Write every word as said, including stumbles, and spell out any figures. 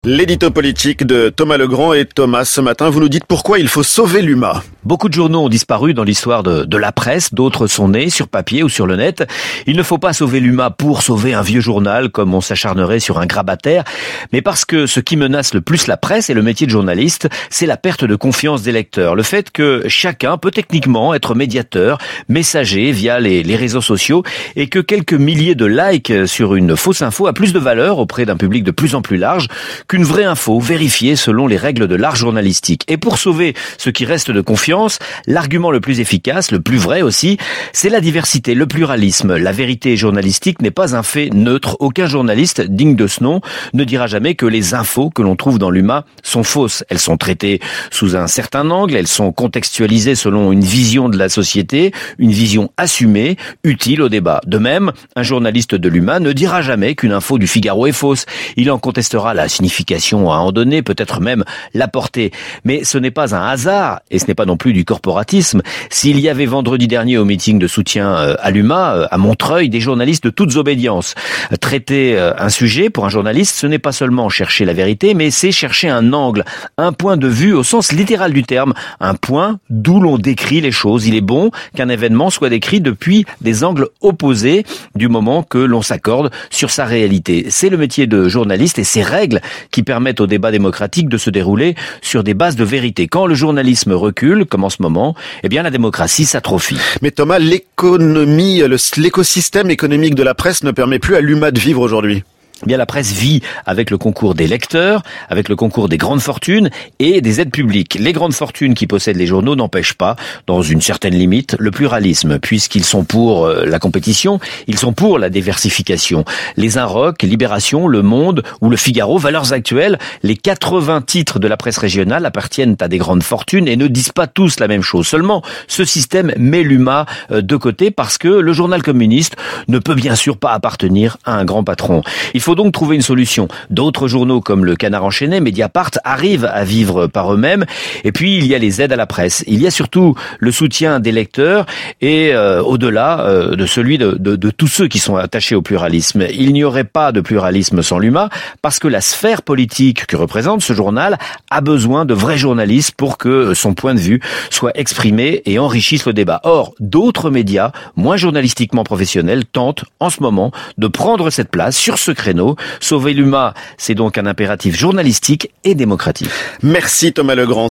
L'édito politique de Thomas Legrand. Et Thomas, ce matin, vous nous dites pourquoi il faut sauver l'U M A. Beaucoup de journaux ont disparu dans l'histoire de, de la presse, d'autres sont nés sur papier ou sur le net. Il ne faut pas sauver l'U M A pour sauver un vieux journal comme on s'acharnerait sur un grabataire, mais parce que ce qui menace le plus la presse et le métier de journaliste, c'est la perte de confiance des lecteurs. Le fait que chacun peut techniquement être médiateur, messager via les, les réseaux sociaux, et que quelques milliers de likes sur une fausse info a plus de valeur auprès d'un public de plus en plus large qu'une vraie info vérifiée selon les règles de l'art journalistique. Et pour sauver ce qui reste de confiance, l'argument le plus efficace, le plus vrai aussi, c'est la diversité, le pluralisme. La vérité journalistique n'est pas un fait neutre. Aucun journaliste digne de ce nom ne dira jamais que les infos que l'on trouve dans l'U M A sont fausses. Elles sont traitées sous un certain angle, elles sont contextualisées selon une vision de la société, une vision assumée, utile au débat. De même, un journaliste de l'U M A ne dira jamais qu'une info du Figaro est fausse. Il en contestera la signification à un donné, peut-être même la portée. Mais ce n'est pas un hasard, et ce n'est pas non plus du corporatisme. S'il y avait vendredi dernier au meeting de soutien à l'U M A, à Montreuil, des journalistes de toutes obédiences, traiter un sujet pour un journaliste, ce n'est pas seulement chercher la vérité, mais c'est chercher un angle, un point de vue au sens littéral du terme, un point d'où l'on décrit les choses. Il est bon qu'un événement soit décrit depuis des angles opposés du moment que l'on s'accorde sur sa réalité. C'est le métier de journaliste et ses règles qui permettent au débat démocratique de se dérouler sur des bases de vérité. Quand le journalisme recule, comme en ce moment, eh bien la démocratie s'atrophie. Mais Thomas, l'économie, le, l'écosystème économique de la presse ne permet plus à l'U M A de vivre aujourd'hui. Eh bien, la presse vit avec le concours des lecteurs, avec le concours des grandes fortunes et des aides publiques. Les grandes fortunes qui possèdent les journaux n'empêchent pas, dans une certaine limite, le pluralisme, puisqu'ils sont pour la compétition, ils sont pour la diversification. Les Inroc, Libération, Le Monde ou Le Figaro, Valeurs Actuelles, les quatre-vingts titres de la presse régionale appartiennent à des grandes fortunes et ne disent pas tous la même chose. Seulement, ce système met l'U M A de côté parce que le journal communiste ne peut bien sûr pas appartenir à un grand patron. Il faut Il faut donc trouver une solution. D'autres journaux comme le Canard enchaîné, Mediapart, arrivent à vivre par eux-mêmes. Et puis il y a les aides à la presse. Il y a surtout le soutien des lecteurs et euh, au-delà euh, de celui de, de, de tous ceux qui sont attachés au pluralisme. Il n'y aurait pas de pluralisme sans l'U M A parce que la sphère politique que représente ce journal a besoin de vrais journalistes pour que son point de vue soit exprimé et enrichisse le débat. Or, d'autres médias, moins journalistiquement professionnels, tentent en ce moment de prendre cette place sur ce créneau. Sauver l'U M A, c'est donc un impératif journalistique et démocratique. Merci Thomas Legrand.